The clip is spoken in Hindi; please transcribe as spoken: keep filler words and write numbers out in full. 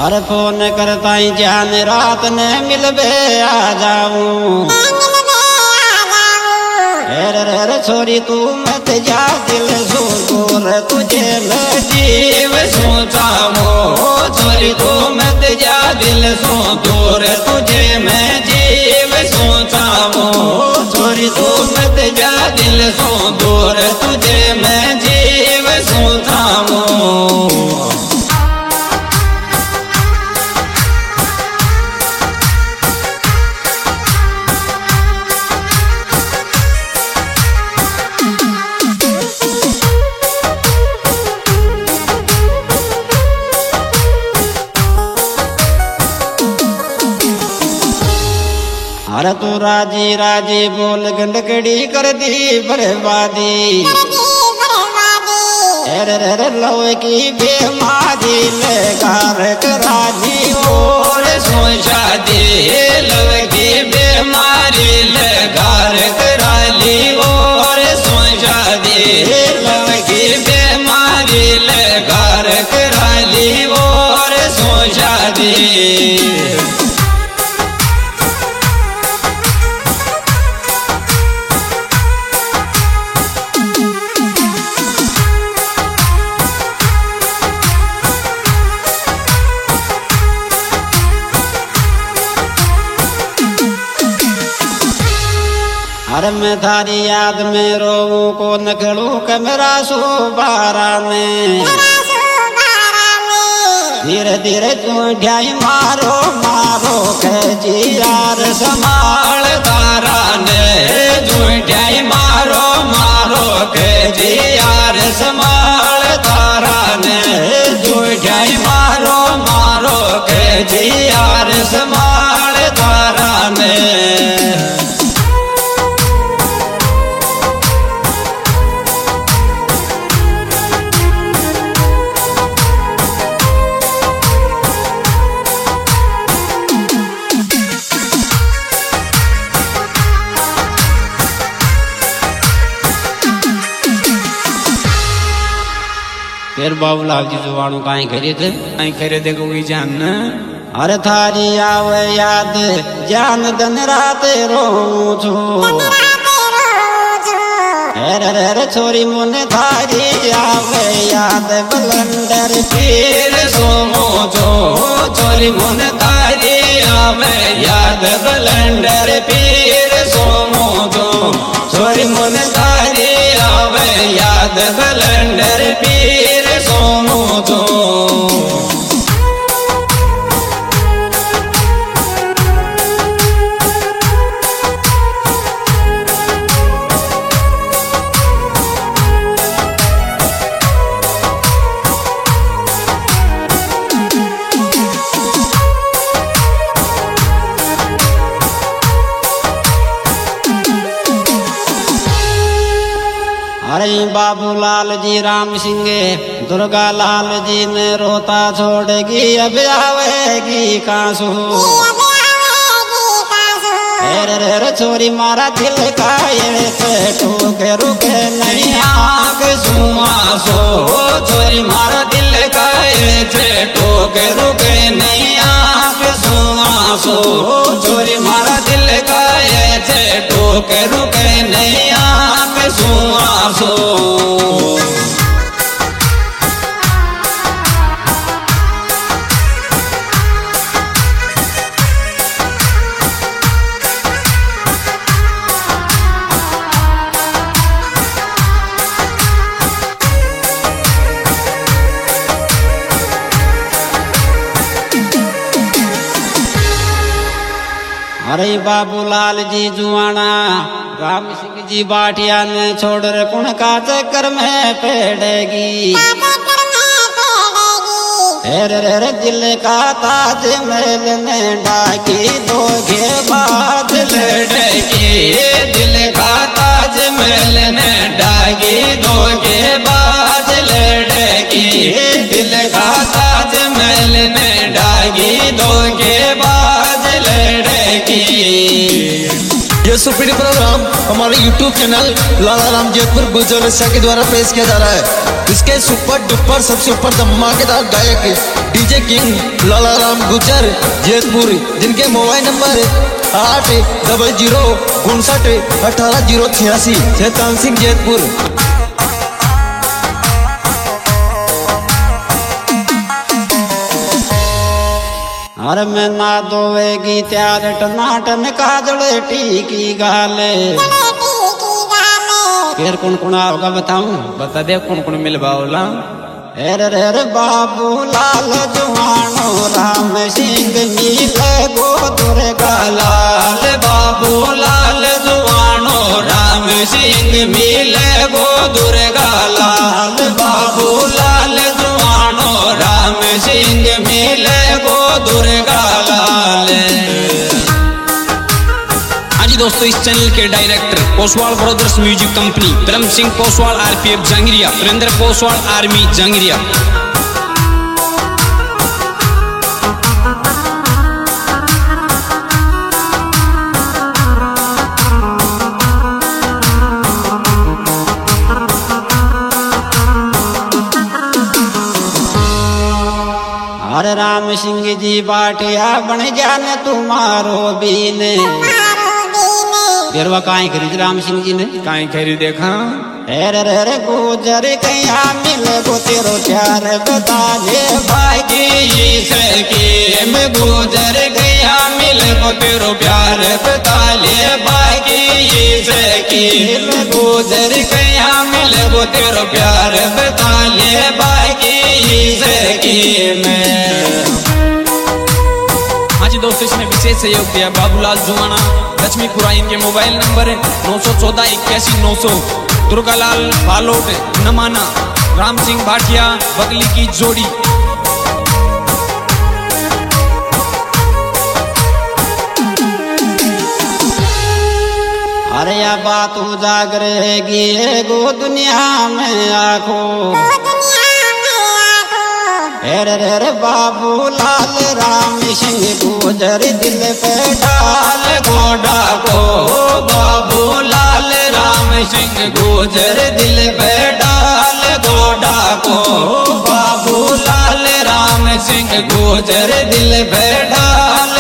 अरे फोन करता ही जान रात ने मिलबे आ जाऊं। अरे रे छोरी तू मत जा दिल सो दूर तुझे मैं जीव सोचा वो। छोरी तू मत जा दिल सो दूर तुझे मैं जीव सोचा वो। छोरी तू मत जा दिल सो दूर तुझे मैं जीव सोचा वो। अरे तू राजी राजी बोल गंडकड़ी कर दी बर्बादी। अरे रे लोहे की बेमारी लेकर राजी और सोचा दे। लोहे की बेमारी लेकर कराली और सोचा दे। लोहे की बेमारी लेकर कराली और सोचा दे। अरे मैं थारी याद में रोऊं को नखड़ू कमरा सो बारा में। धीरे धीरे तू ढाई मारो मारो जी यार संभाल तारा ने। ढाई मारो मारो जी यार संभाल तारा ने। ढाई मारो मारो जी यार संभाल तारा ने। फिर बाबूलाल जी जुवानों काई करे थे काई करे थे कोई जान। अरे थारी आवे याद जान दिन रात रोऊं छू। अरे रे छोरी मुने थारी आवे याद बलंदर पीर सोमो छो। छोरी मुने थारी आवे याद बलंदर पीर सोमो छो। छोरी मुने थारी आवे याद बलंदर पीर सोमो छो। अरे बाबूलाल जी राम सिंह दुर्गा लाल जी ने रोता छोड़ेगी अब आवेगी कांसू। अरे रे छोरी मारा दिल का ये टूके रुके नहीं आँख सुआसो। छोरी मारा दिल का ये टूके रुके नहीं आँख सुआसो। छोरी मारा दिल का ये टूके रुके नहीं आँख सुआसो। अरे बाबूलाल जी जुआना राम सिंह जी बाटिया ने छोड़ रे कुण का चक्कर में पेड़ेगी। अरे रे दिल का ताज महल में डाकी दोगे बाद लड़ेगी। दिल का ताज महल में डाकी दोगे बाद लड़ेगी। दिल का ताज महल में डाकी दोगे बाद लड़ेगी। ये सुपीरियर प्रोग्राम हमारे यूट्यूब चैनल लाला राम जयपुर गुजर के द्वारा पेश किया जा रहा है। इसके सुपर डुपर सबसे ऊपर धमाकेदार गायक डीजे किंग लाला राम गुजर जयपुर, जिनके मोबाइल नंबर आठ डबल जीरो उनसठ अठारह जीरो छियासी, शैतान सिंह जयपुर। हर में ना दोवेगी त्यार टनाटन काजल टीकी गाले। फिर कौन कौन आओगा बताऊं? बता दे कौन कौन मिलवाओला। हेर हेर बाबू लाल जुआनो राम सिंह मिले गो दुर्गा लाल। बाबू लाल जुआनो राम सिंह मिले गो दुर्गा लाल। बाबू लाल जुआनो राम सिंह मिले गो दुर्गा लाल। हाँ जी दोस्तों, इस चैनल के director Poswal brothers music company, Brahm Singh Poswal RPF Jangaria, Surendra Poswal army Jangaria. हरे राम सिंह जी बाटिया बन जान तुम्हारो बीन। फिर वह काहे खरीद राम सिंह जी ने? काहे खरीद देखा? हेरे रे गुजर कया मिल गो तेरो प्यार बता ले भागी सके में गुजर गया मिल गो तेरो प्यार बता ले भागी सके में गुजर गया मिल गो तेरो प्यार बता ले भागी सके में। हाँ जी दोस्तों, इसमें विशेष सहयोग दिया बाबूलाल जुआना लक्ष्मीपुरा। इनके मोबाइल नंबर है नौ सौ चौदह इक्यासी नौ सौ। दुर्गालाल बालोट नमाना, राम सिंह भाटिया बगली की जोड़ी। अरे या बात उजागर रहेगी गो दुनिया में आखो। हेर रे बाबू लाल राम सिंह गुजर दिल पे डाल गोडा को। बाबू लाल राम सिंह गुजर दिल पे डाल गोडा को। बाबू लाल राम सिंह गुजर दिल पे डाल